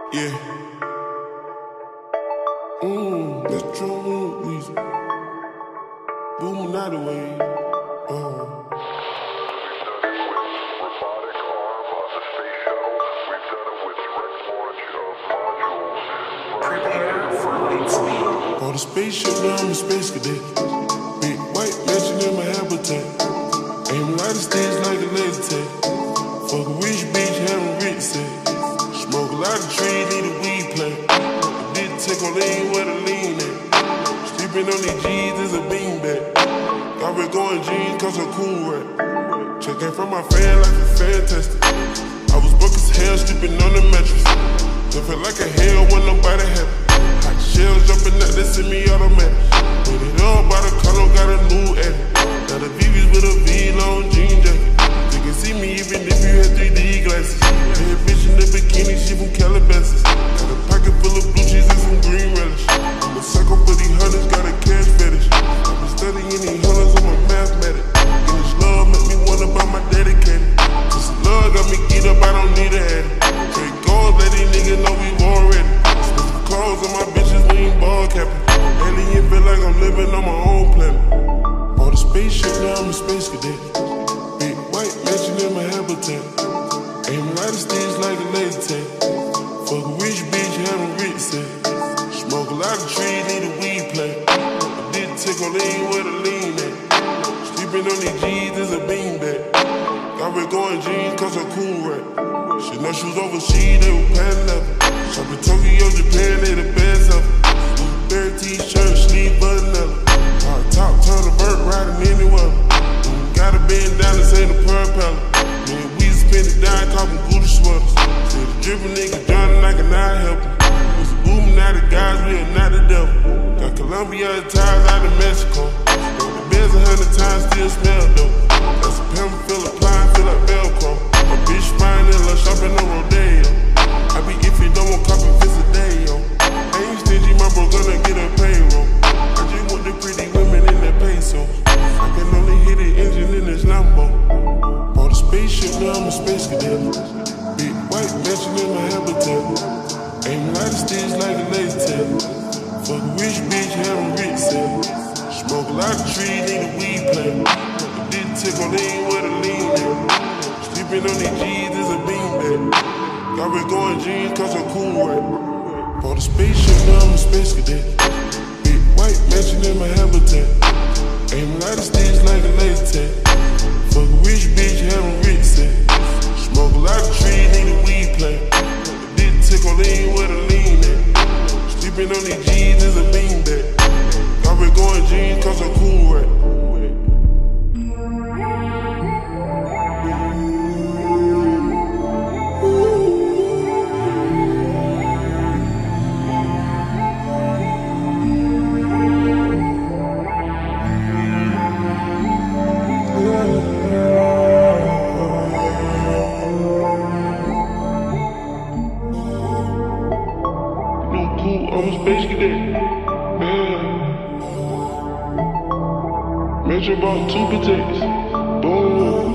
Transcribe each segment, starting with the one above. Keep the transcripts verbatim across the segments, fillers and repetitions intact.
Yeah. Mmm, that's true reason. Booming out the way. Oh. Prepare for light speed. On the spaceship, now I'm a space cadet. Big white mansion in my habitat. Aim a lot of stage like a laser tag. Fuck a rich bitch, having rich set. Smoke a lot of trees, need a weed plant. Did take on lean where the lean at. Sleeping on these G's is a beanbag. Got me going jeans cause I'm cool rap. Checking from my fan like a fantastic. I was broke as hell, sleeping on the mattress. It felt like a hell when nobody happy. Hot shells jumping out, they send me automatic. Put it up by the color, got a new edit. Now the V V's with a V-long jean jacket. You can see me even if you had three D glasses. Bad bitch in the bikini, she from Calabasas. Got a pocket full of blue cheese and some green relish. I'm a sucker for these hunters, got a cash fetish. I've been studying these hunters, I'm a mathematic. And this love make me wanna buy my dedicated. This love got me get up, I don't need a addict. Trade goals, let these niggas know we war ready. Special clothes on my bitches, we ain't ball capping. Alien feel like I'm living on my own planet. On the spaceship, now I'm a space cadet. Big white mansion in my habitat. Aim a lot of stage like a laser tag. Fuck a rich bitch, having rich set. Smoke a lot of trees, need a weed plant. I did take on lean where the lean at. Sleeping on these G's is a beanbag. Got me going jeans cause I'm cool rap. She know she was overseas, they were pan leather. Shop in Tokyo, Japan, they the best of it. Bare t-shirt, sleeve vanilla. Hard top, turn the vert, riding anywhere. Got a bend down and say the propeller. Man, we spend it down, talking Gucci sweaters. Say the drippin' nigga Johnny, I cannot help him. Was booming out the guys, we are not the devil. Got Colombia ties out of Mexico. The beds a hundred times, still smell dope. That's a pimp, feel applying, feel like Velcro. My bitch fine and love shopping on Rodeo. I be if you don't want copy, visit day, yo. I ain't stingy, my bro gonna get a payroll. I just want the pretty women in that peso. I can only hit the engine in this Lambo. Bought a spaceship, now I'm a space cadet. Big white mansion in my habitat. Aim a lot of stage like a laser tag. Fuck a rich bitch, having rich set. Smoke a lot of trees, need a weed plant. I did take on lean where the lean at. Sleeping on these G's is a beanbag. Got me going jeans cause I'm cool rap. Bought a spaceship, now I'm a space cadet. Big white mansion in my habitat. Aim a lot of stage like a laser tag. Fuck a rich bitch, having rich set. Smoke a lot of trees, need a weed plant. I did take on lean where the lean at. Sleeping on these G's is a beanbag. Got me going jeans cause I'm cool rap. I'm a space cadet. Yeah. Metro bought two protects. Boom.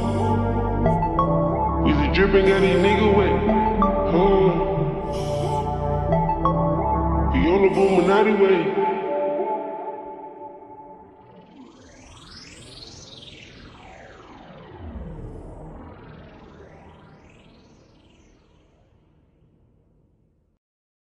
Easy dripping, got these nigga wet. Huh. We on the Illuminati way.